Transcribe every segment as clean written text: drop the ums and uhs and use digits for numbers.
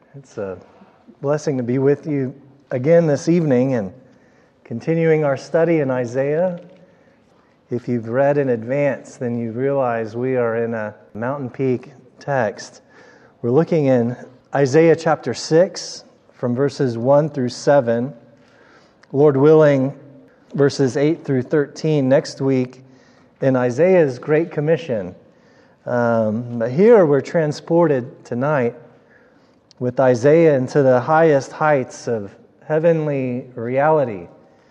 It's a blessing to be with you again this evening and continuing our study in Isaiah. If you've read in advance, then you realize we are in a Mountain Peak text. We're looking in Isaiah chapter 6 from verses 1 through 7. Lord willing, verses 8 through 13 next week in Isaiah's Great Commission. But here we're transported tonight with Isaiah into the highest heights of heavenly reality.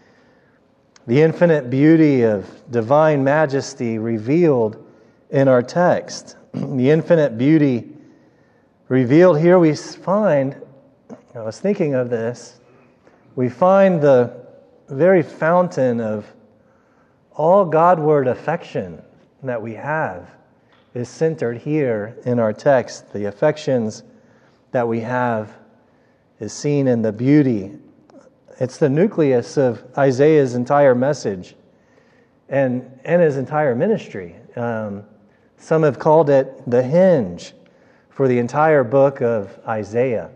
The infinite beauty of divine majesty revealed in our text. The infinite beauty revealed here we find, I was thinking of this, we find the very fountain of all Godward affection that we have is centered here in our text. The affections that we have is seen in the beauty. It's the nucleus of Isaiah's entire message and his entire ministry. Some have called it the hinge for the entire book of Isaiah.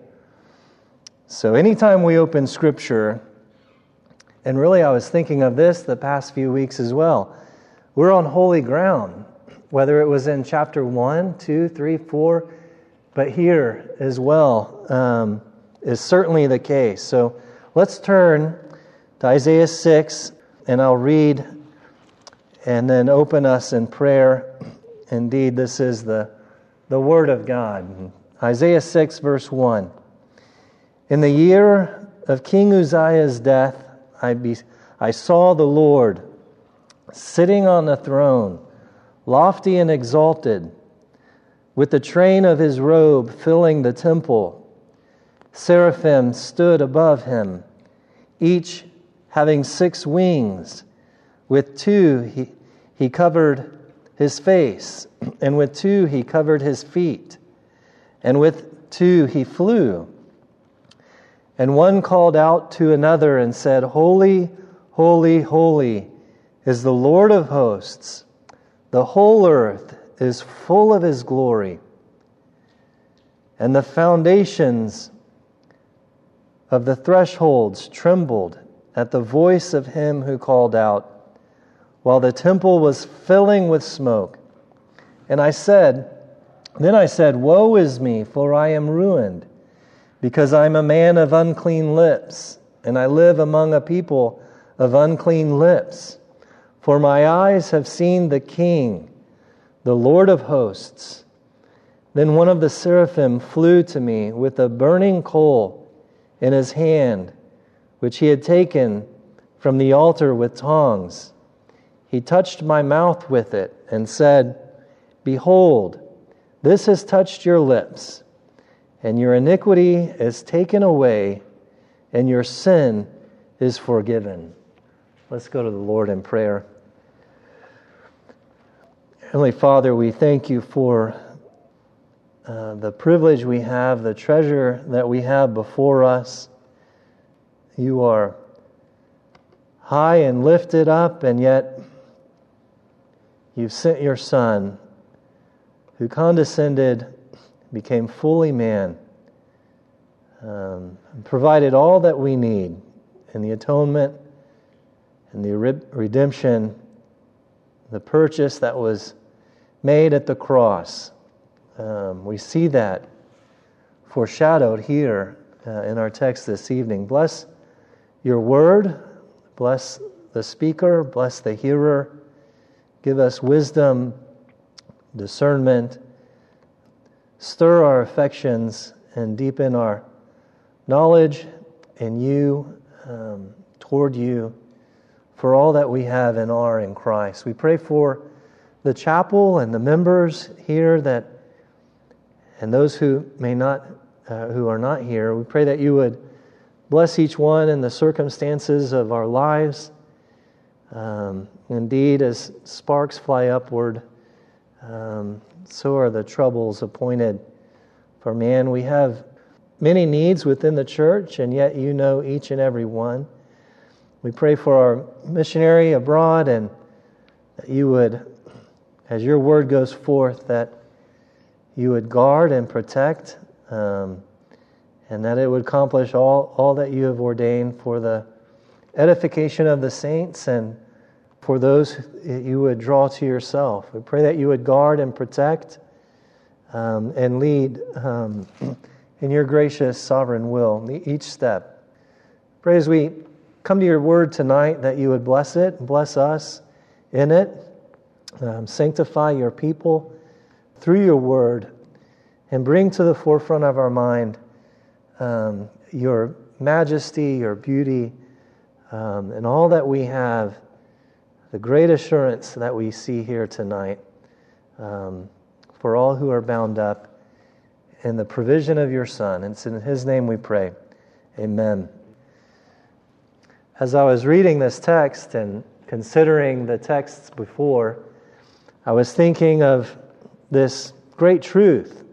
So anytime we open Scripture, and really I was thinking of this the past few weeks as well, we're on holy ground, whether it was in chapter 1, 2, 3, 4, but here as well is certainly the case. So let's turn to Isaiah 6, and I'll read and then open us in prayer. Indeed, this is the Word of God. Isaiah 6, verse 1. In the year of King Uzziah's death, I saw the Lord sitting on the throne, lofty and exalted, with the train of his robe filling the temple. Seraphim stood above him, each having 6 wings. With 2 he covered his face, and with 2 he covered his feet, and with 2 he flew. And one called out to another and said, Holy, holy, holy is the Lord of hosts. The whole earth is full of his glory. And the foundations of the thresholds trembled at the voice of him who called out, while the temple was filling with smoke. And then I said, Woe is me, for I am ruined, because I am a man of unclean lips, and I live among a people of unclean lips. For my eyes have seen the King, the Lord of hosts. Then one of the seraphim flew to me with a burning coal in his hand, which he had taken from the altar with tongs. He touched my mouth with it and said, Behold, this has touched your lips, and your iniquity is taken away, and your sin is forgiven. Let's go to the Lord in prayer. Heavenly Father, we thank you for the privilege we have, the treasure that we have before us. You are high and lifted up, and yet you've sent your Son, who condescended, became fully man, and provided all that we need in the atonement and the redemption, the purchase that was made at the cross. We see that foreshadowed here in our text this evening. Bless your word, bless the speaker, bless the hearer. Give us wisdom, discernment. Stir our affections and deepen our knowledge in you, toward you, for all that we have and are in Christ. We pray for the chapel and the members here and those who who are not here. We pray that you would bless each one in the circumstances of our lives. Indeed, as sparks fly upward, so are the troubles appointed for man. We have many needs within the church, and yet you know each and every one. We pray for our missionary abroad, and that you would, as your word goes forth, that you would guard and protect and that it would accomplish all that you have ordained for the edification of the saints and for those you would draw to yourself. We pray that you would guard and protect and lead in your gracious sovereign will each step. Pray as we come to your word tonight that you would bless it, bless us in it, sanctify your people through your word, and bring to the forefront of our mind your majesty, your beauty, and all that we have, the great assurance that we see here tonight for all who are bound up in the provision of your Son. It's in His name we pray. Amen. As I was reading this text and considering the texts before, I was thinking of this great truth,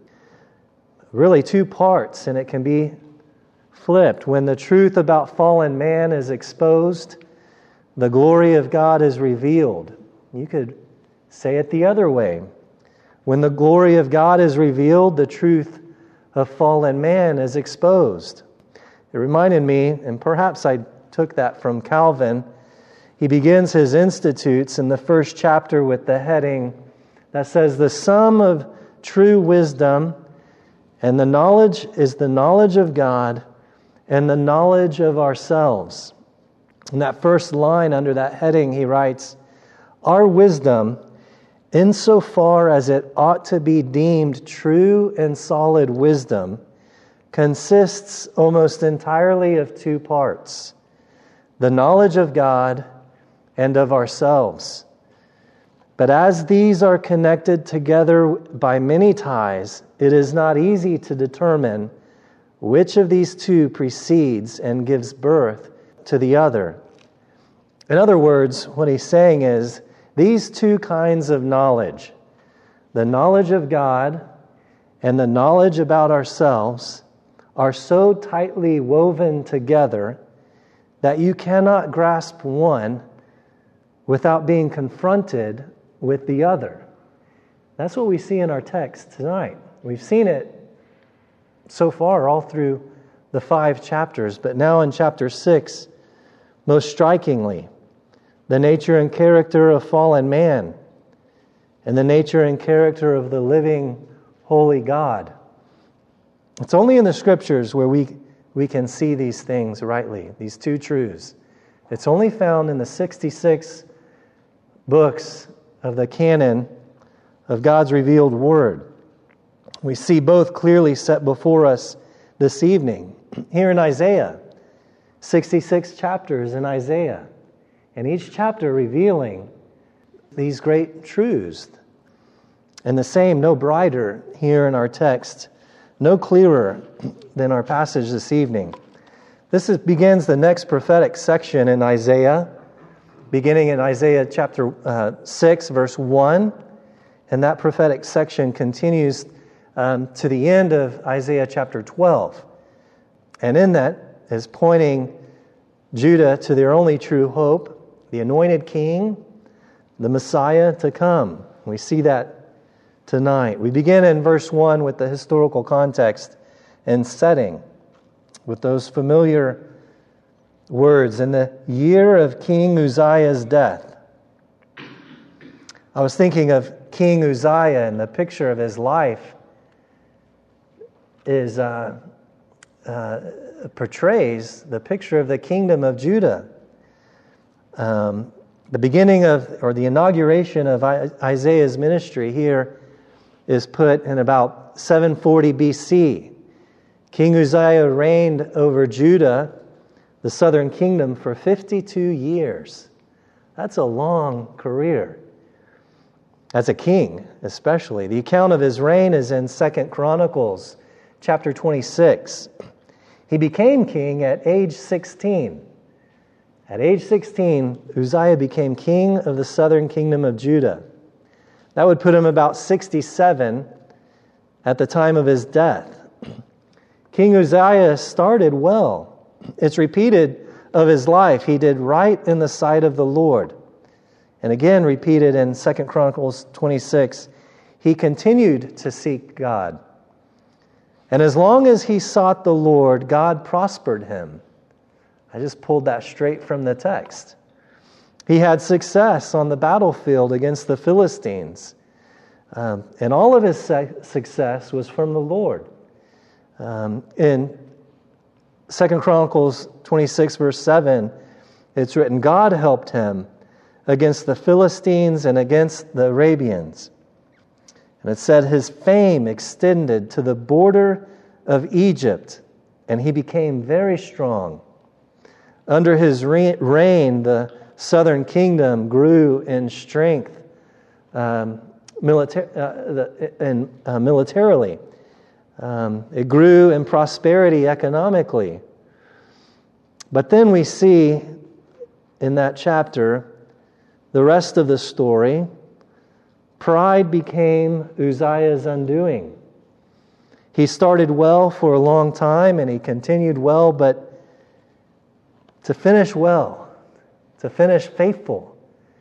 really two parts, and it can be flipped. When the truth about fallen man is exposed, the glory of God is revealed. You could say it the other way. When the glory of God is revealed, the truth of fallen man is exposed. It reminded me, and perhaps I took that from Calvin. He begins his Institutes in the first chapter with the heading that says, "The sum of true wisdom and the knowledge is the knowledge of God and the knowledge of ourselves." In that first line under that heading, he writes, "Our wisdom, insofar as it ought to be deemed true and solid wisdom, consists almost entirely of two parts, the knowledge of God and of ourselves. But as these are connected together by many ties, it is not easy to determine which of these two precedes and gives birth to the other." In other words, what he's saying is, these two kinds of knowledge, the knowledge of God and the knowledge about ourselves, are so tightly woven together that you cannot grasp one without being confronted with the other. That's what we see in our text tonight. We've seen it so far all through the 5 chapters, but now in chapter 6, most strikingly, the nature and character of fallen man and the nature and character of the living, holy God. It's only in the Scriptures where we can see these things rightly, these two truths. It's only found in the 66 books of the canon of God's revealed Word. We see both clearly set before us this evening. Here in Isaiah, 66 chapters in Isaiah, and each chapter revealing these great truths. And the same, no brighter, here in our text, no clearer than our passage this evening. This begins the next prophetic section in Isaiah, beginning in Isaiah chapter 6, verse 1. And that prophetic section continues to the end of Isaiah chapter 12. And in that is pointing Judah to their only true hope, the anointed king, the Messiah to come. We see that tonight. We begin in verse 1 with the historical context and setting, with those familiar words. In the year of King Uzziah's death. I was thinking of King Uzziah, and the picture of his life is portrays the picture of the kingdom of Judah. The beginning of, or the inauguration of Isaiah's ministry here is put in about 740 BC. King Uzziah reigned over Judah, the southern kingdom, for 52 years. That's a long career. As a king, especially. The account of his reign is in 2 Chronicles, chapter 26. He became king at age 16. At age 16, Uzziah became king of the southern kingdom of Judah. That would put him about 67 at the time of his death. King Uzziah started well. It's repeated of his life. He did right in the sight of the Lord. And again, repeated in 2 Chronicles 26, he continued to seek God. And as long as he sought the Lord, God prospered him. I just pulled that straight from the text. He had success on the battlefield against the Philistines. And all of his success was from the Lord. In 2 Chronicles 26, verse 7, it's written, God helped him against the Philistines and against the Arabians. And it said his fame extended to the border of Egypt, and he became very strong. Under his reign, the southern kingdom grew in strength militarily. It grew in prosperity economically. But then we see in that chapter, the rest of the story, pride became Uzziah's undoing. He started well for a long time and he continued well, but to finish well, to finish faithful,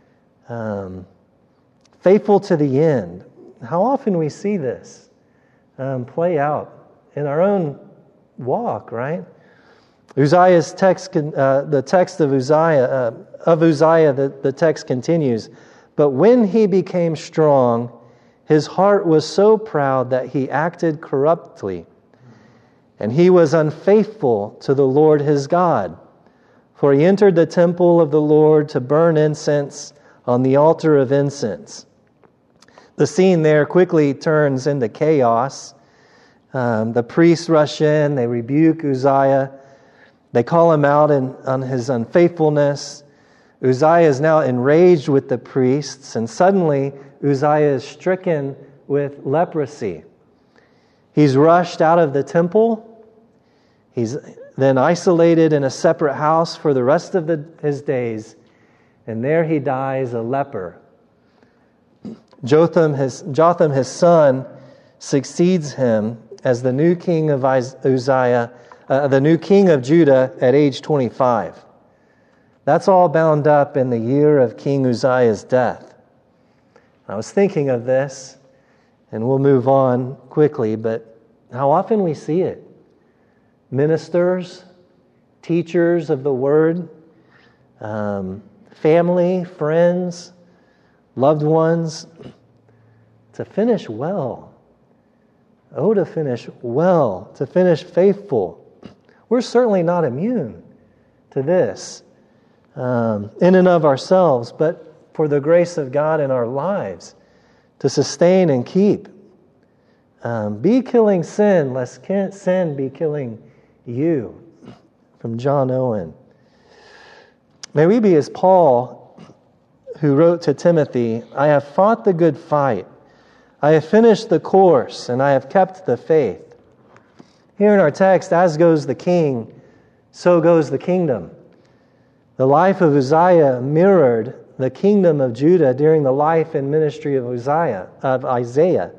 faithful to the end. How often we see this play out in our own walk, right? Uzziah's text, the text of Uzziah, the text continues. But when he became strong, his heart was so proud that he acted corruptly, and he was unfaithful to the Lord his God. For he entered the temple of the Lord to burn incense on the altar of incense. The scene there quickly turns into chaos. The priests rush in, they rebuke Uzziah. They call him out on his unfaithfulness. Uzziah is now enraged with the priests, and suddenly Uzziah is stricken with leprosy. He's rushed out of the temple. He's then isolated in a separate house for the rest of his days, and there he dies a leper. Jotham, his son, succeeds him as the new king of the new king of Judah at age 25. That's all bound up in the year of King Uzziah's death. I was thinking of this, and we'll move on quickly, but how often we see it. Ministers, teachers of the word, family, friends, loved ones, to finish well. Oh, to finish well, to finish faithful. We're certainly not immune to this in and of ourselves, but for the grace of God in our lives to sustain and keep. Be killing sin, lest sin be killing you. From John Owen. May we be as Paul, who wrote to Timothy, I have fought the good fight. I have finished the course, and I have kept the faith. Here in our text, as goes the king, so goes the kingdom. The life of Uzziah mirrored the kingdom of Judah during the life and ministry of Isaiah.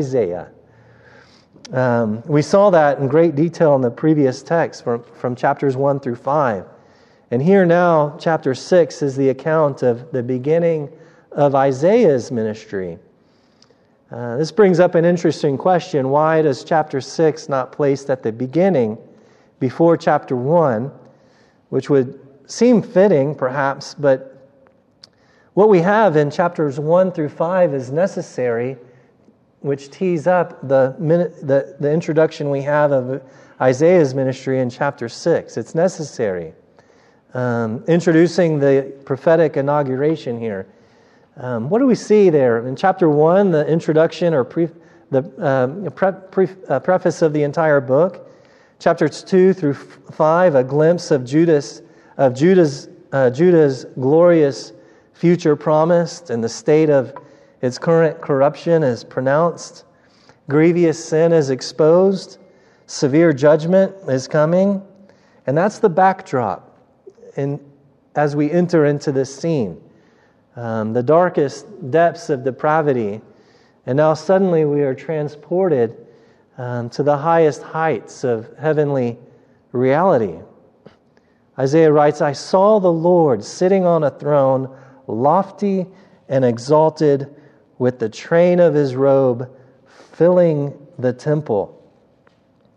We saw that in great detail in the previous text from chapters 1 through 5. And here now, chapter 6 is the account of the beginning of Isaiah's ministry. This brings up an interesting question. Why does chapter 6 not placed at the beginning before chapter 1, which would seem fitting perhaps, but what we have in chapters 1 through 5 is necessary, which tees up the introduction we have of Isaiah's ministry in chapter 6. It's necessary. Introducing the prophetic inauguration here. What do we see there? In chapter 1, the introduction or preface of the entire book. Chapters 2 through 5, a glimpse of Judah's glorious future promised and the state of its current corruption is pronounced. Grievous sin is exposed. Severe judgment is coming. And that's the backdrop as we enter into this scene. The darkest depths of depravity. And now suddenly we are transported to the highest heights of heavenly reality. Isaiah writes, I saw the Lord sitting on a throne, lofty and exalted, with the train of his robe filling the temple.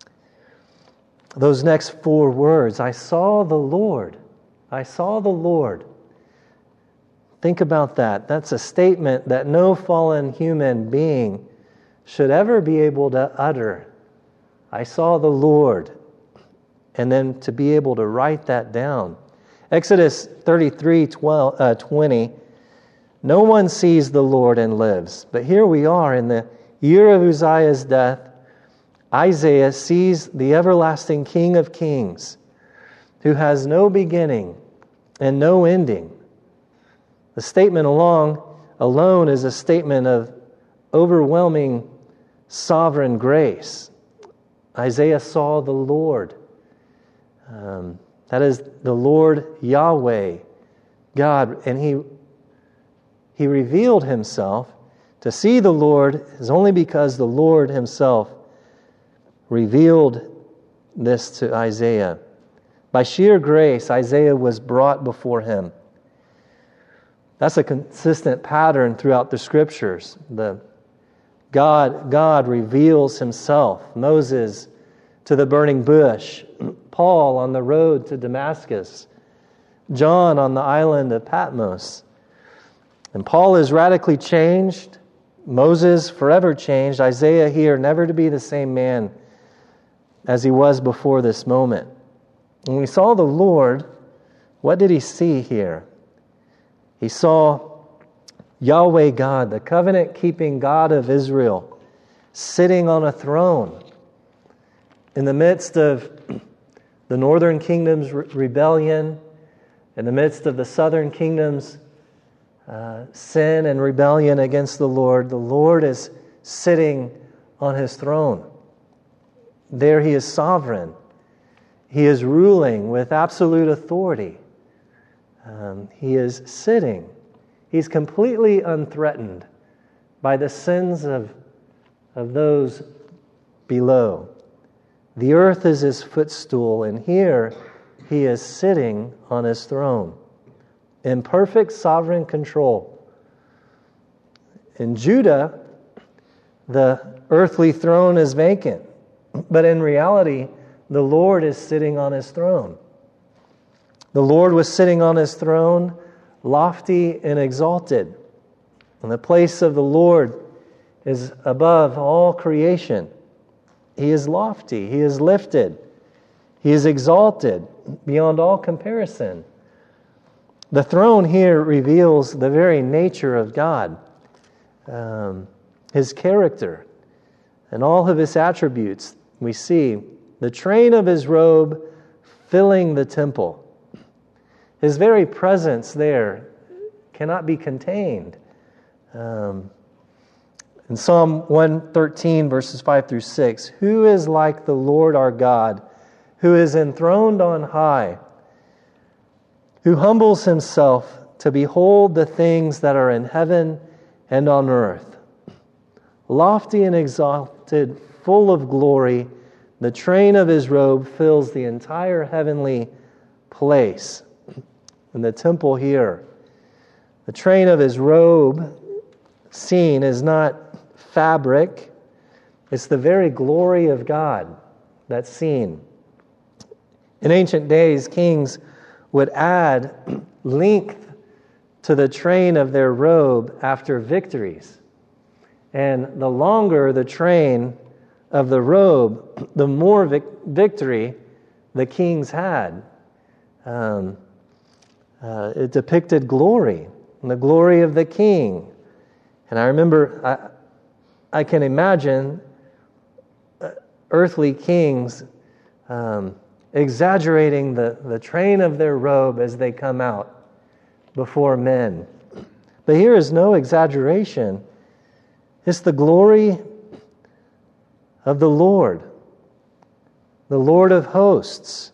those next 4 words, I saw the Lord. I saw the Lord. Think about that. That's a statement that no fallen human being should ever be able to utter. I saw the Lord. And then to be able to write that down. Exodus 33:20, no one sees the Lord and lives. But here we are in the year of Uzziah's death. Isaiah sees the everlasting King of Kings, who has no beginning and no ending. The statement alone is a statement of overwhelming sovereign grace. Isaiah saw the Lord. That is the Lord Yahweh, God, and He revealed Himself. To see the Lord is only because the Lord Himself revealed this to Isaiah. By sheer grace, Isaiah was brought before Him. That's a consistent pattern throughout the Scriptures. God reveals Himself. Moses to the burning bush, Paul on the road to Damascus, John on the island of Patmos. And Paul is radically changed. Moses forever changed. Isaiah here never to be the same man as he was before this moment. When we saw the Lord, what did he see here? He saw Yahweh God, the covenant-keeping God of Israel, sitting on a throne in the midst of the northern kingdom's rebellion, in the midst of the southern kingdom's sin and rebellion against the Lord is sitting on His throne. There He is sovereign. He is ruling with absolute authority. He is sitting. He's completely unthreatened by the sins of those below. The earth is His footstool, and here He is sitting on His throne in perfect sovereign control. In Judah, the earthly throne is vacant, but in reality, the Lord is sitting on His throne. The Lord was sitting on His throne, lofty and exalted. And the place of the Lord is above all creation. He is lofty. He is lifted. He is exalted beyond all comparison. The throne here reveals the very nature of God, His character, and all of His attributes. We see the train of His robe filling the temple. His very presence there cannot be contained. In Psalm 113, verses 5 through 6, who is like the Lord our God, who is enthroned on high, who humbles Himself to behold the things that are in heaven and on earth. Lofty and exalted, full of glory, the train of His robe fills the entire heavenly place. In the temple here, the train of His robe seen is not fabric, it's the very glory of God that's seen. In ancient days, kings would add length to the train of their robe after victories. And the longer the train of the robe, the more victory the kings had. It depicted glory, and the glory of the king. And I remember, I can imagine earthly kings exaggerating the train of their robe as they come out before men. But here is no exaggeration. It's the glory of the Lord of hosts.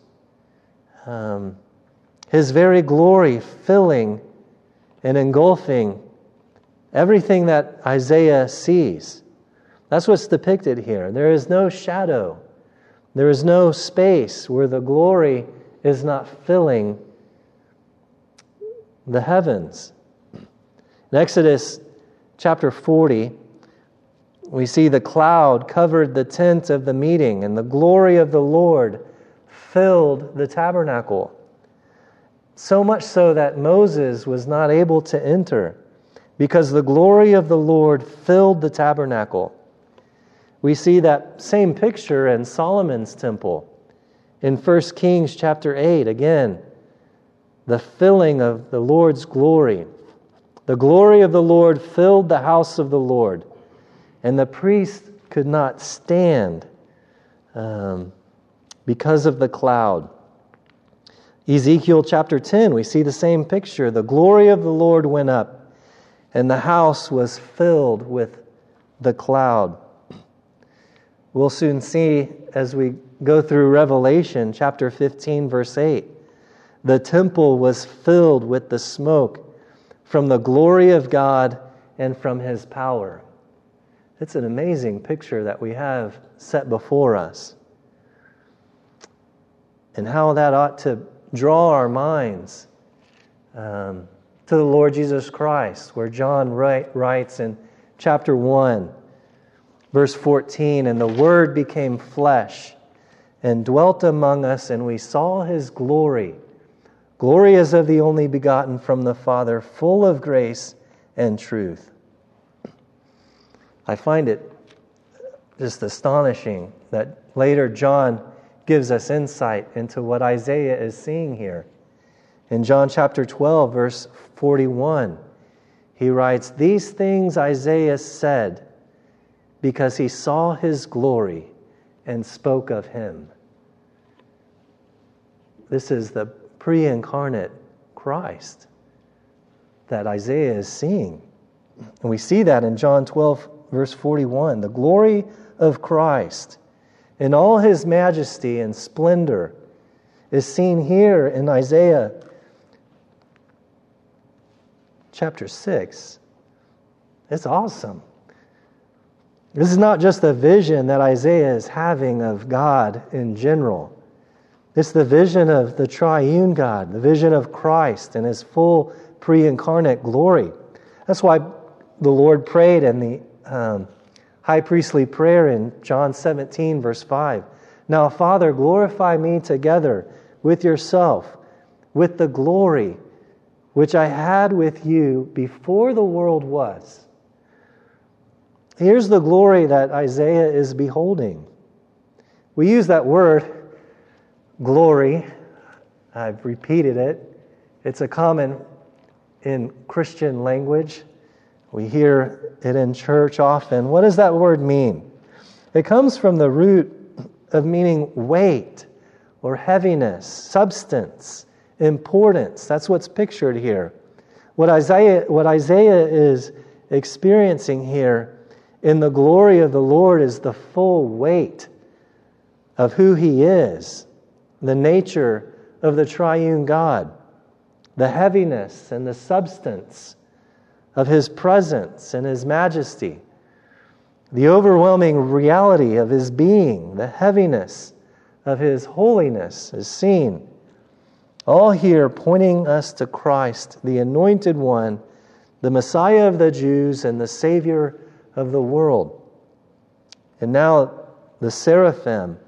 His very glory filling and engulfing everything that Isaiah sees. That's what's depicted here. There is no shadow. There is no space where the glory is not filling the heavens. In Exodus chapter 40, we see the cloud covered the tent of the meeting, and the glory of the Lord filled the tabernacle. So much so that Moses was not able to enter because the glory of the Lord filled the tabernacle. We see that same picture in Solomon's temple. In 1 Kings chapter 8, again, the filling of the Lord's glory. The glory of the Lord filled the house of the Lord, and the priest could not stand because of the cloud. Ezekiel chapter 10, we see the same picture. The glory of the Lord went up, and the house was filled with the cloud. We'll soon see as we go through Revelation chapter 15, verse 8. The temple was filled with the smoke from the glory of God and from His power. It's an amazing picture that we have set before us. And how that ought to draw our minds to the Lord Jesus Christ, where John writes in chapter 1, verse 14, "And the Word became flesh and dwelt among us, and we saw His glory. Glory as of the only begotten from the Father, full of grace and truth." I find it just astonishing that later John gives us insight into what Isaiah is seeing here. In John chapter 12, verse 41, he writes, "These things Isaiah said because he saw His glory and spoke of Him." This is the pre-incarnate Christ that Isaiah is seeing. And we see that in John 12, verse 41. The glory of Christ in all His majesty and splendor is seen here in Isaiah chapter 6. It's awesome. This is not just a vision that Isaiah is having of God in general. It's the vision of the triune God, the vision of Christ and His full pre-incarnate glory. That's why the Lord prayed in the high priestly prayer in John 17, verse 5. "Now, Father, glorify me together with Yourself, with the glory which I had with You before the world was." Here's the glory that Isaiah is beholding. We use that word, glory. I've repeated it. It's a common in Christian language. We hear it in church often. What does that word mean? It comes from the root of meaning weight or heaviness, substance, importance. That's what's pictured here. What Isaiah is experiencing here in the glory of the Lord is the full weight of who He is, the nature of the triune God, the heaviness and the substance of His presence and His majesty, the overwhelming reality of His being, the heaviness of His holiness is seen. All here pointing us to Christ, the Anointed One, the Messiah of the Jews and the Savior of the world. And now the seraphim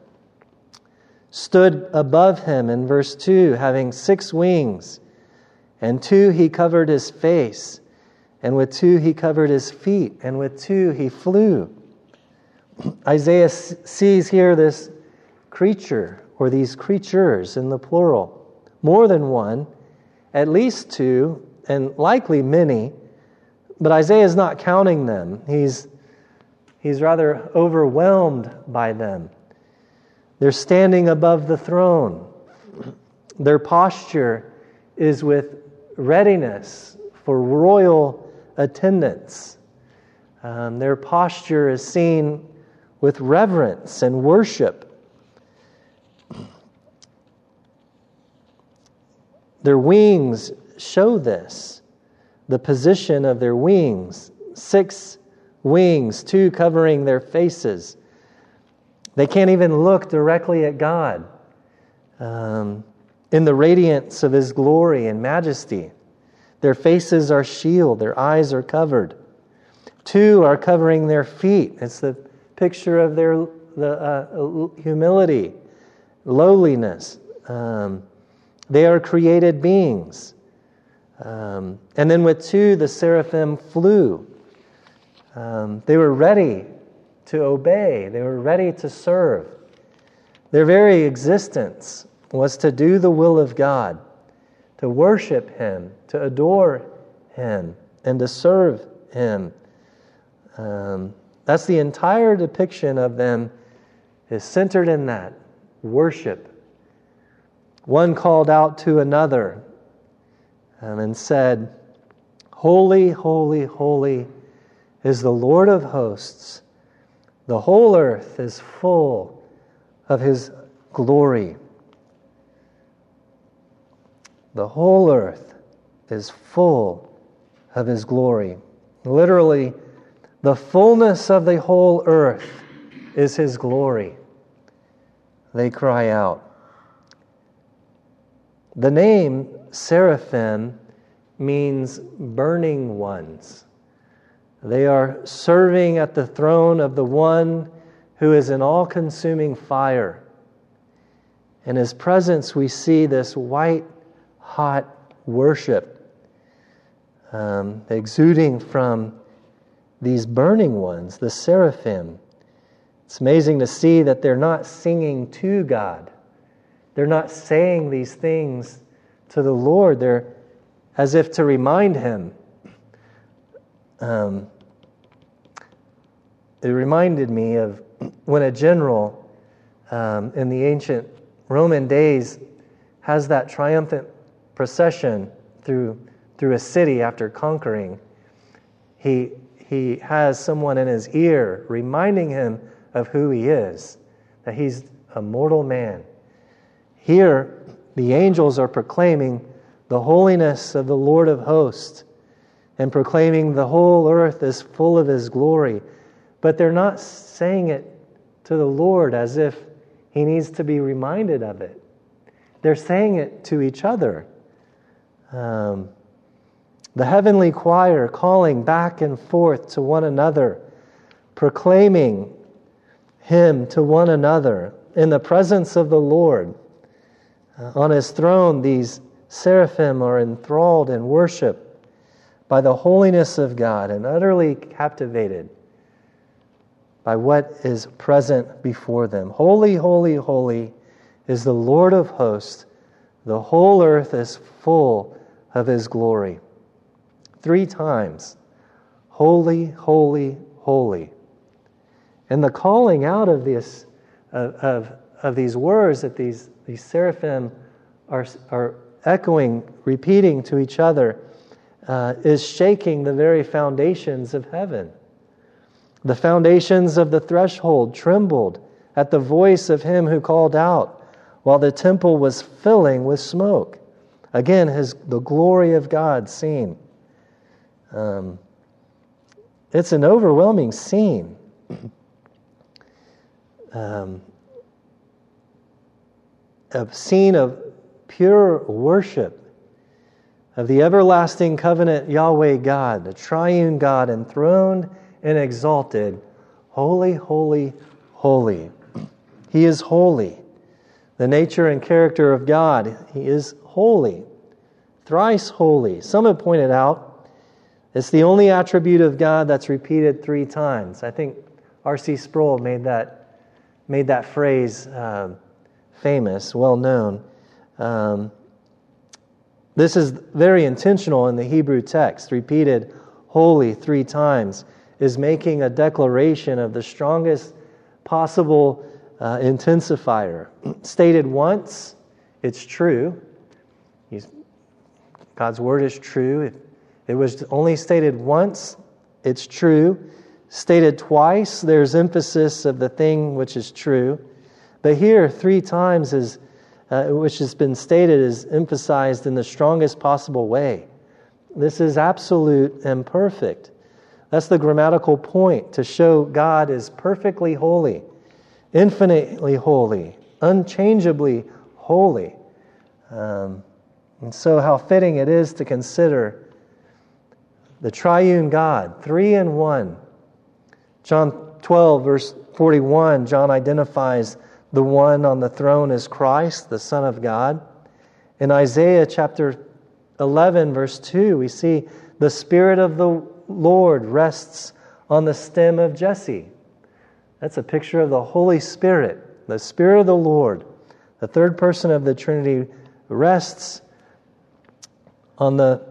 stood above Him in verse 2, having 6 wings, and 2 He covered His face, and with 2 He covered His feet, and with 2 He flew. Isaiah sees here this creature, or these creatures in the plural. More than one, at least 2, and likely many, but Isaiah is not counting them. He's rather overwhelmed by them. They're standing above the throne. Their posture is with readiness for royal attendance. Their posture is seen with reverence and worship. Their wings show this, the position of their wings. 6 wings, 2 covering their faces. They can't even look directly at God in the radiance of His glory and majesty. Their faces are shielded, their eyes are covered. 2 are covering their feet. It's the picture of the humility lowliness. They are created beings. And then with 2, the seraphim flew. They were ready to obey. They were ready to serve. Their very existence was to do the will of God, to worship Him, to adore Him, and to serve Him. That's the entire depiction of them is centered in that worship. One called out to another and said, "Holy, holy, holy is the Lord of hosts. The whole earth is full of His glory." The whole earth is full of His glory. Literally, the fullness of the whole earth is His glory. They cry out. The name seraphim means burning ones. They are serving at the throne of the one who is an all-consuming fire. In His presence we see this white, hot worship exuding from these burning ones, the seraphim. It's amazing to see that they're not singing to God. They're not saying these things to the Lord. They're as if to remind Him. It reminded me of when a general in the ancient Roman days has that triumphant procession through a city after conquering. He has someone in his ear reminding him of who he is, that he's a mortal man. Here, the angels are proclaiming the holiness of the Lord of hosts and proclaiming the whole earth is full of His glory. But they're not saying it to the Lord as if He needs to be reminded of it. They're saying it to each other. The heavenly choir calling back and forth to one another, proclaiming Him to one another in the presence of the Lord. On His throne, these seraphim are enthralled in worship by the holiness of God and utterly captivated by what is present before them. Holy, holy, holy is the Lord of hosts. The whole earth is full of His glory. 3 times, holy, holy, holy. And the calling out of this, of these words that these seraphim are echoing, repeating to each other, is shaking the very foundations of heaven. The foundations of the threshold trembled at the voice of Him who called out, while the temple was filling with smoke. Again, the glory of God seen. It's an overwhelming scene. A scene of pure worship of the everlasting covenant Yahweh God, the triune God, enthroned and exalted. Holy, holy, holy. He is holy. The nature and character of God, He is holy. Thrice holy. Some have pointed out it's the only attribute of God that's repeated 3 times. I think R.C. Sproul made that phrase famous, well known. This is very intentional in the Hebrew text. Repeated holy 3 times is making a declaration of the strongest possible intensifier. Stated once, it's true. God's word is true. It was only stated once, it's true. Stated twice, there's emphasis of the thing which is true. But here, 3 times which has been stated is emphasized in the strongest possible way. This is absolute and perfect. That's the grammatical point, to show God is perfectly holy, infinitely holy, unchangeably holy. And so how fitting it is to consider the triune God, 3 in 1. John 12, verse 41, John identifies the one on the throne is Christ, the Son of God. In Isaiah chapter 11, verse 2, we see the Spirit of the Lord rests on the stem of Jesse. That's a picture of the Holy Spirit, the Spirit of the Lord. The third person of the Trinity rests on the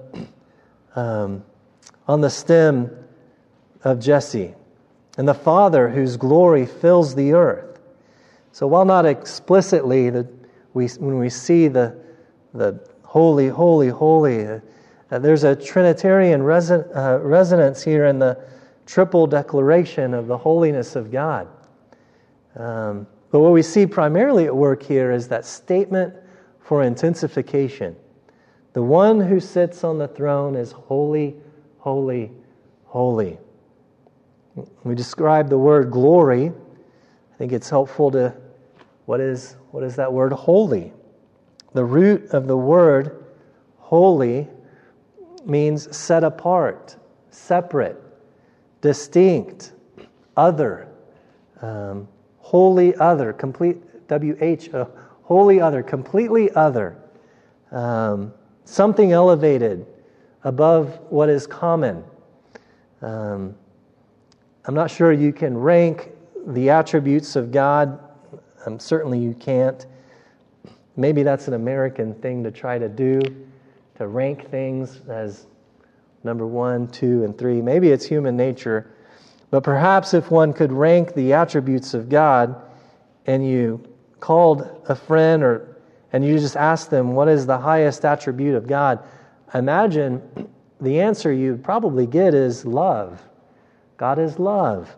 stem of Jesse, and the Father whose glory fills the earth. So while not explicitly, when we see the holy, holy, holy, there's a Trinitarian resonance here in the triple declaration of the holiness of God. But what we see primarily at work here is that statement for intensification. The one who sits on the throne is holy, holy, holy. We describe the word glory. I think it's helpful to, what is that word holy? The root of the word holy means set apart, separate, distinct, other, wholly other, complete, W-H-O, wholly other, completely other, something elevated above what is common. I'm not sure you can rank the attributes of God. Certainly you can't. Maybe that's an American thing to try to do, to rank things as number 1, 2, and 3. Maybe it's human nature. But perhaps if one could rank the attributes of God, and you called a friend and you just asked them, what is the highest attribute of God? Imagine the answer you'd probably get is love. God is love.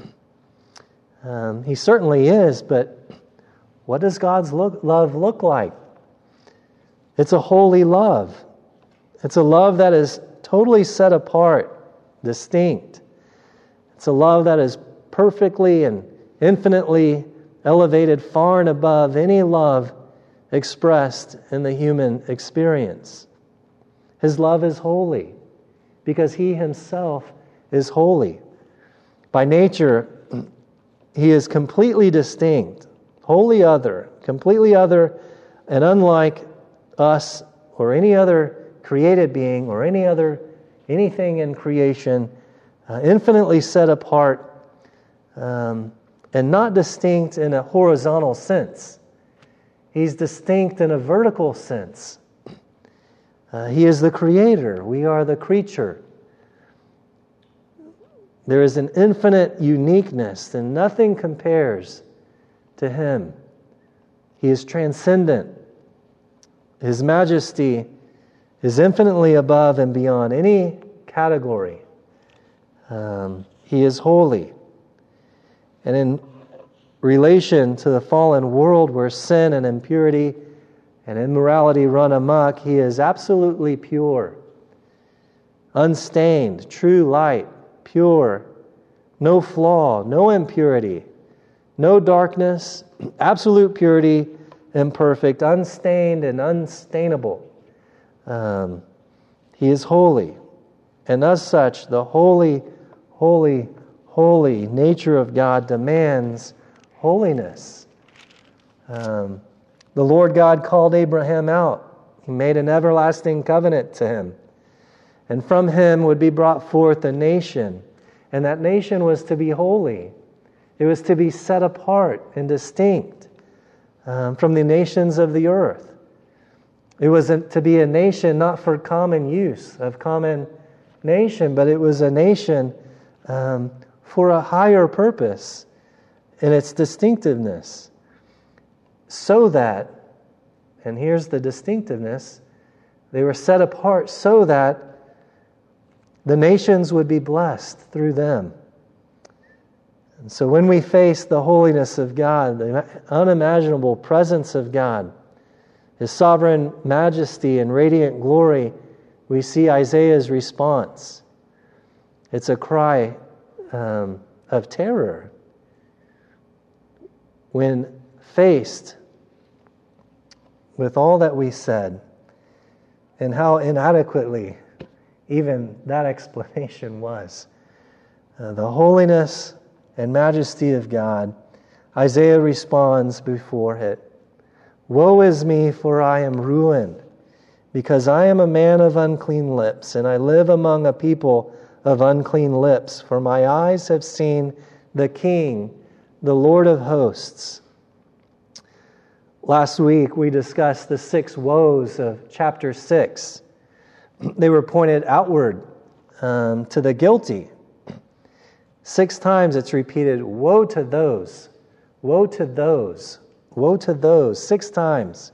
He certainly is, but what does God's love look like? It's a holy love. It's a love that is totally set apart, distinct. It's a love that is perfectly and infinitely elevated far and above any love expressed in the human experience. His love is holy because He Himself is holy. By nature, He is completely distinct, wholly other, completely other, and unlike us or any other created being or anything in creation, infinitely set apart, and not distinct in a horizontal sense. He's distinct in a vertical sense. He is the creator. We are the creature. There is an infinite uniqueness, and nothing compares to Him. He is transcendent. His majesty is infinitely above and beyond any category. He is holy. And in relation to the fallen world where sin and impurity and immorality run amok, He is absolutely pure, unstained, true light, pure, no flaw, no impurity, no darkness, absolute purity, imperfect, unstained and unstainable. He is holy. And as such, the holy, holy, holy nature of God demands holiness. The Lord God called Abraham out. He made an everlasting covenant to him. And from him would be brought forth a nation. And that nation was to be holy. It was to be set apart and distinct from the nations of the earth. It was to be a nation not for common use, of common nation, but it was a nation for a higher purpose in its distinctiveness. So that, and here's the distinctiveness, they were set apart so that the nations would be blessed through them. And so when we face the holiness of God, the unimaginable presence of God, His sovereign majesty and radiant glory, we see Isaiah's response. It's a cry of terror. When faced with all that we said and how inadequately even that explanation was, the holiness and majesty of God, Isaiah responds before it, "Woe is me, for I am ruined, because I am a man of unclean lips, and I live among a people of unclean lips, for my eyes have seen the King, the Lord of hosts." Last week we discussed the 6 woes of chapter 6. They were pointed outward to the guilty. 6 times it's repeated, "Woe to those, woe to those, woe to those," 6 times.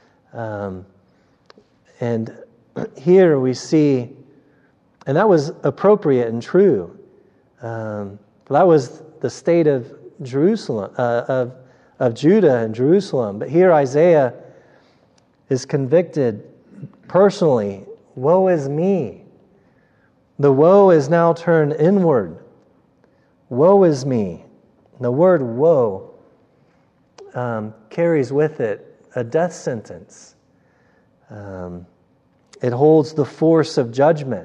And here we see, and that was appropriate and true. That was the state of Jerusalem, of Judah and Jerusalem. But here Isaiah is convicted personally. Woe is me. The woe is now turned inward. Woe is me. The word woe carries with it a death sentence. It holds the force of judgment.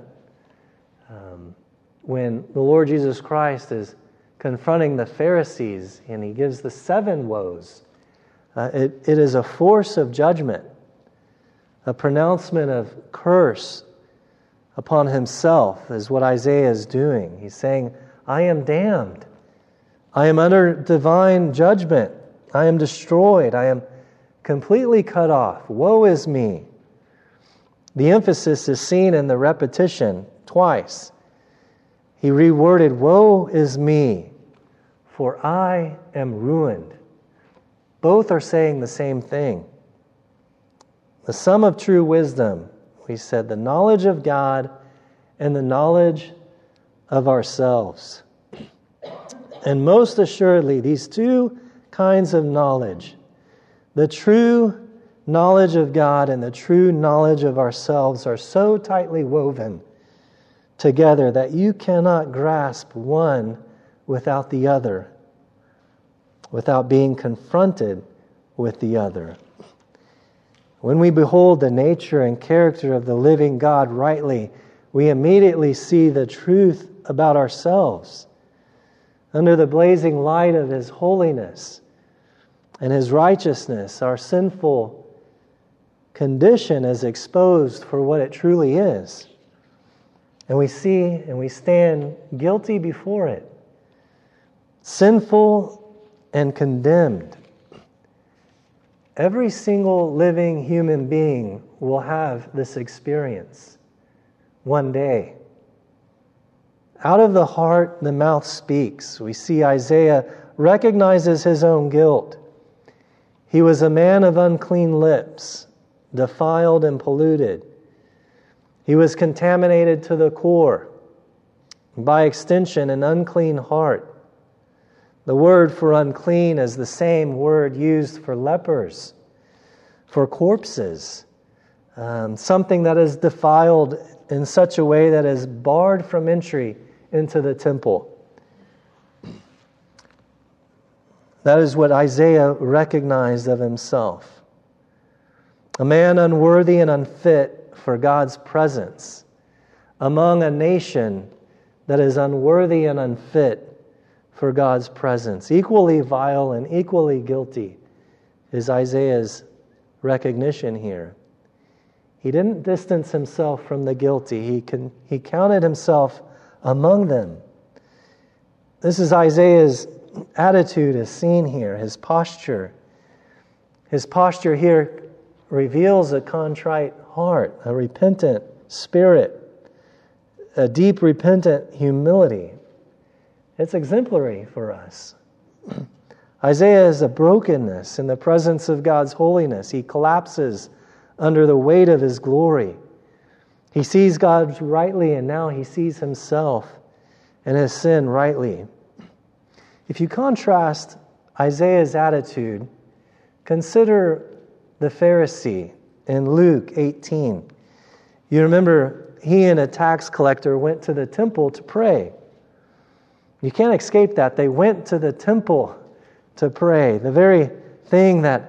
When the Lord Jesus Christ is confronting the Pharisees and he gives the 7 woes, it is a force of judgment, a pronouncement of curse upon himself is what Isaiah is doing. He's saying, I am damned. I am under divine judgment. I am destroyed. I am completely cut off. Woe is me. The emphasis is seen in the repetition twice. He reworded, "Woe is me, for I am ruined." Both are saying the same thing. The sum of true wisdom, we said, the knowledge of God and the knowledge of ourselves. And most assuredly, these 2 kinds of knowledge, the true knowledge of God and the true knowledge of ourselves, are so tightly woven together that you cannot grasp one without the other, without being confronted with the other. When we behold the nature and character of the living God rightly, we immediately see the truth about ourselves. Under the blazing light of His holiness and His righteousness, our sinful condition is exposed for what it truly is. And we see and we stand guilty before it, sinful and condemned. Every single living human being will have this experience one day. Out of the heart, the mouth speaks. We see Isaiah recognizes his own guilt. He was a man of unclean lips, defiled and polluted. He was contaminated to the core. By extension, an unclean heart. The word for unclean is the same word used for lepers, for corpses, something that is defiled in such a way that is barred from entry into the temple. That is what Isaiah recognized of himself. A man unworthy and unfit for God's presence among a nation that is unworthy and unfit for God's presence. Equally vile and equally guilty is Isaiah's recognition here. He didn't distance himself from the guilty. He counted himself among them. This is Isaiah's attitude as seen here, his posture. His posture here reveals a contrite heart, a repentant spirit, a deep repentant humility. It's exemplary for us. Isaiah is a brokenness in the presence of God's holiness. He collapses under the weight of His glory. He sees God rightly, and now he sees himself and his sin rightly. If you contrast Isaiah's attitude, consider the Pharisee in Luke 18. You remember he and a tax collector went to the temple to pray. You can't escape that. They went to the temple to pray. The very thing that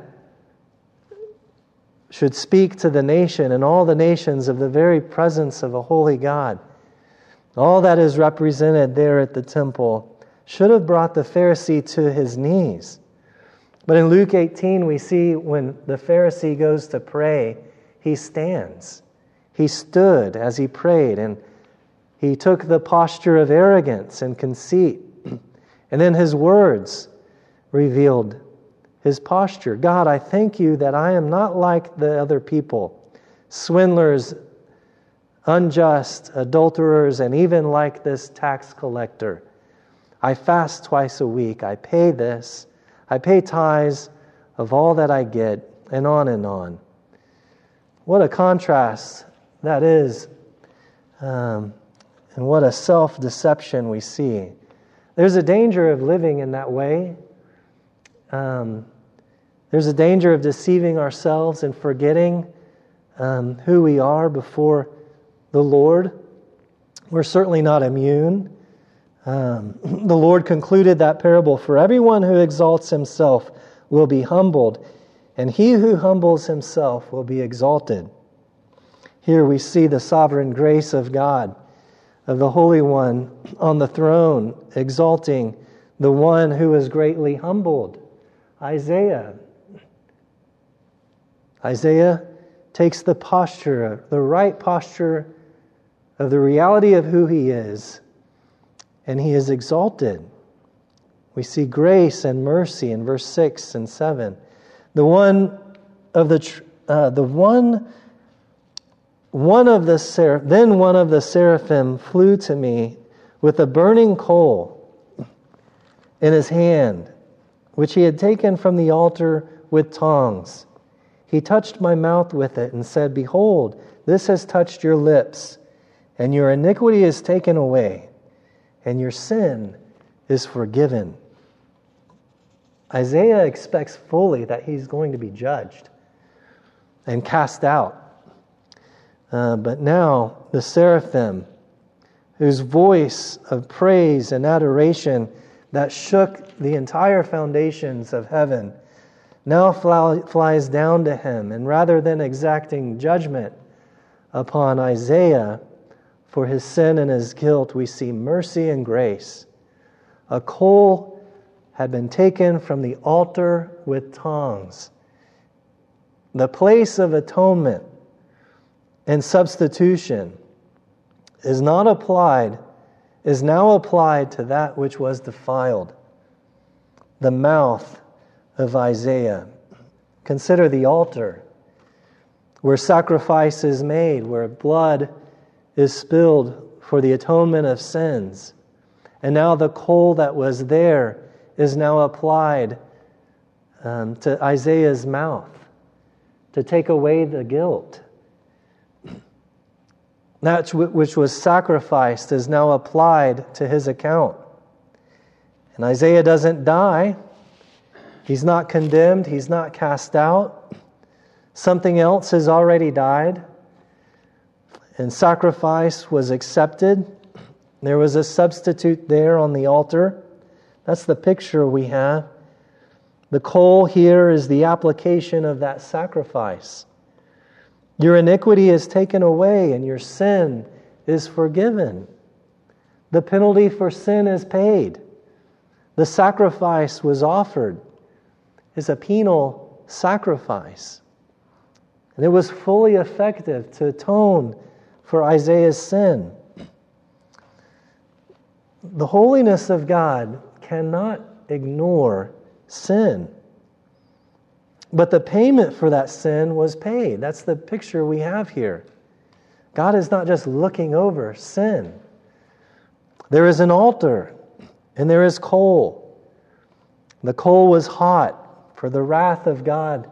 should speak to the nation and all the nations of the very presence of a holy God. All that is represented there at the temple should have brought the Pharisee to his knees. But in Luke 18, we see when the Pharisee goes to pray, he stands. He stood as he prayed, and he took the posture of arrogance and conceit. And then his words revealed his posture. God, I thank you that I am not like the other people, swindlers, unjust, adulterers, and even like this tax collector. I fast twice a week. I pay this. I pay tithes of all that I get, and on and on. What a contrast that is, and what a self-deception we see. There's a danger of living in that way. There's a danger of deceiving ourselves and forgetting who we are before the Lord. We're certainly not immune. The Lord concluded that parable, for everyone who exalts himself will be humbled, and he who humbles himself will be exalted. Here we see the sovereign grace of God, of the Holy One on the throne, exalting the one who is greatly humbled. Isaiah takes the posture, the right posture of the reality of who he is, and he is exalted. We see grace and mercy in verse 6 and 7. Then one of the seraphim flew to me with a burning coal in his hand, which he had taken from the altar with tongs. He touched my mouth with it and said, Behold, this has touched your lips, and your iniquity is taken away, and your sin is forgiven. Isaiah expects fully that he's going to be judged and cast out. But now the seraphim, whose voice of praise and adoration that shook the entire foundations of heaven, now flies down to him. And rather than exacting judgment upon Isaiah for his sin and his guilt, we see mercy and grace. A coal had been taken from the altar with tongs. The place of atonement and substitution is now applied to that which was defiled, the mouth of Isaiah. Consider the altar, where sacrifice is made, where blood is spilled for the atonement of sins. And now the coal that was there is now applied to Isaiah's mouth to take away the guilt. That which was sacrificed is now applied to his account. And Isaiah doesn't die. He's not condemned. He's not cast out. Something else has already died. And sacrifice was accepted. There was a substitute there on the altar. That's the picture we have. The coal here is the application of that sacrifice. Your iniquity is taken away and your sin is forgiven. The penalty for sin is paid. The sacrifice was offered. It's a penal sacrifice. And it was fully effective to atone for Isaiah's sin. The holiness of God cannot ignore sin. But the payment for that sin was paid. That's the picture we have here. God is not just looking over sin. There is an altar, and there is coal. The coal was hot, for the wrath of God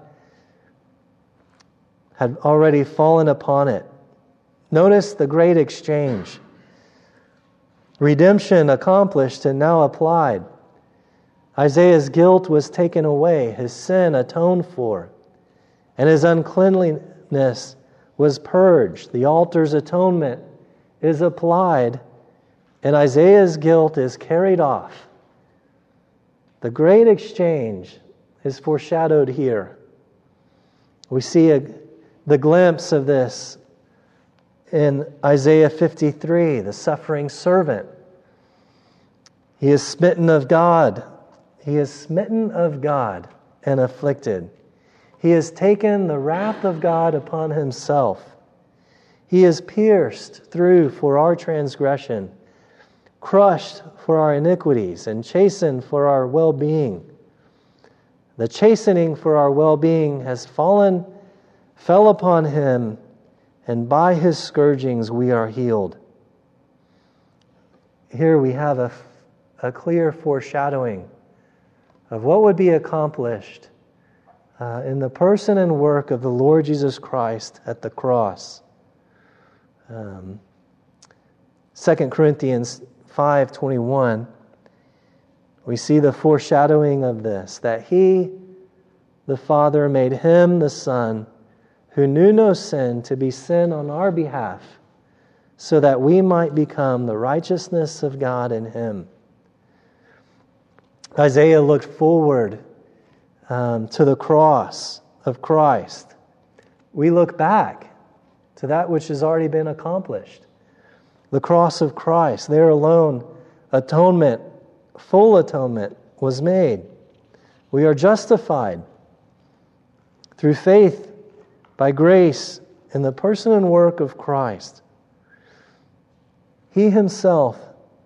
had already fallen upon it. Notice the great exchange. Redemption accomplished and now applied. Isaiah's guilt was taken away, his sin atoned for, and his uncleanliness was purged. The altar's atonement is applied, and Isaiah's guilt is carried off. The great exchange is foreshadowed here. We see the glimpse of this in Isaiah 53, the suffering servant. He is smitten of God. He is smitten of God and afflicted. He has taken the wrath of God upon himself. He is pierced through for our transgression, crushed for our iniquities, and chastened for our well-being. The chastening for our well-being fell upon him, and by his scourgings we are healed. Here we have a clear foreshadowing of what would be accomplished in the person and work of the Lord Jesus Christ at the cross. 2 Corinthians 5:21, we see the foreshadowing of this, that He, the Father, made Him, the Son, who knew no sin, to be sin on our behalf, so that we might become the righteousness of God in Him. Isaiah looked forward to the cross of Christ. We look back to that which has already been accomplished. The cross of Christ, there alone, atonement, full atonement was made. We are justified through faith by grace in the person and work of Christ. He Himself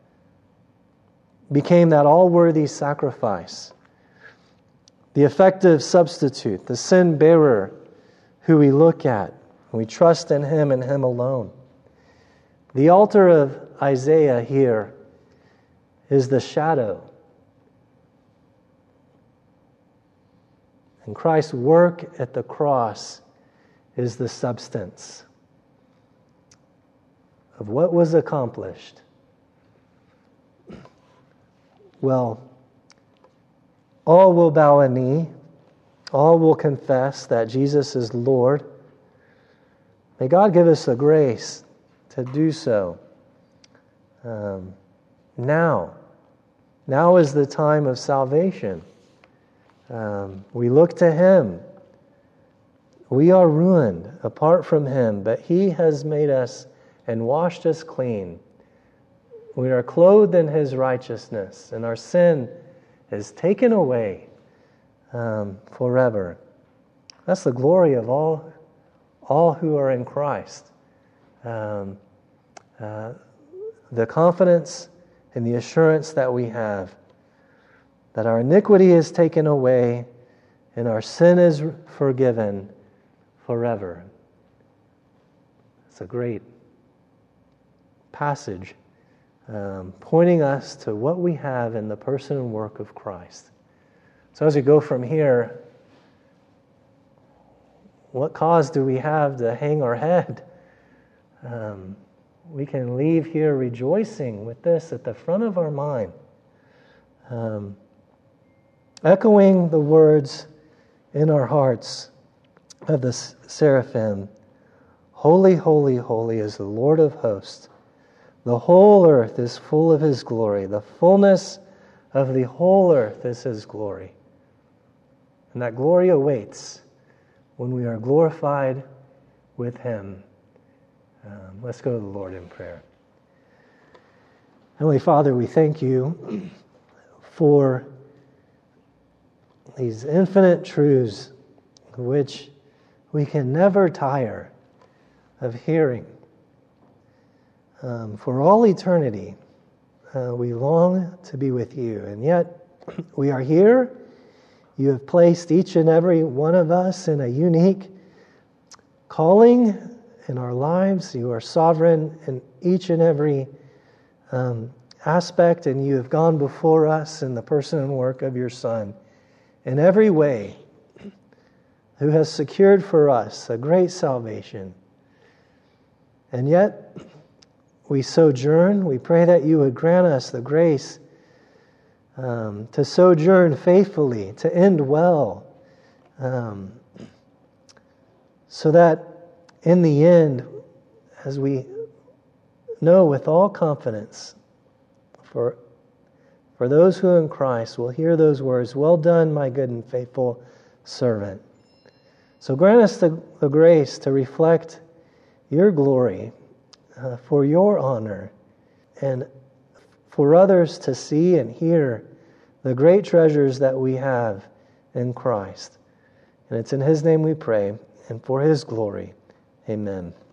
became that all-worthy sacrifice, the effective substitute, the sin-bearer who we look at. We trust in Him and Him alone. The altar of Isaiah here is the shadow. And Christ's work at the cross is the substance of what was accomplished. Well, all will bow a knee. All will confess that Jesus is Lord. May God give us the grace to do so. Now is the time of salvation. We look to Him. We are ruined apart from Him, but He has made us and washed us clean. We are clothed in His righteousness, and our sin is taken away forever. That's the glory of all who are in Christ. The confidence and the assurance that we have that our iniquity is taken away and our sin is forgiven forever. It's a great passage pointing us to what we have in the person and work of Christ. So as we go from here, what cause do we have to hang our head? We can leave here rejoicing with this at the front of our mind. Echoing the words in our hearts of the seraphim, "Holy, holy, holy is the Lord of hosts. The whole earth is full of His glory. The fullness of the whole earth is His glory." And that glory awaits when we are glorified with Him. Let's go to the Lord in prayer. Heavenly Father, we thank You for these infinite truths which we can never tire of hearing. For all eternity, we long to be with You, and yet we are here. You have placed each and every one of us in a unique calling in our lives. You are sovereign in each and every aspect, and You have gone before us in the person and work of Your Son in every way, who has secured for us a great salvation. And yet, we sojourn. We pray that You would grant us the grace to sojourn faithfully, to end well, so that in the end, as we know with all confidence, for those who in Christ will hear those words, "Well done, my good and faithful servant." So grant us the grace to reflect Your glory for Your honor, and for others to see and hear the great treasures that we have in Christ. And it's in His name we pray, and for His glory. Amen.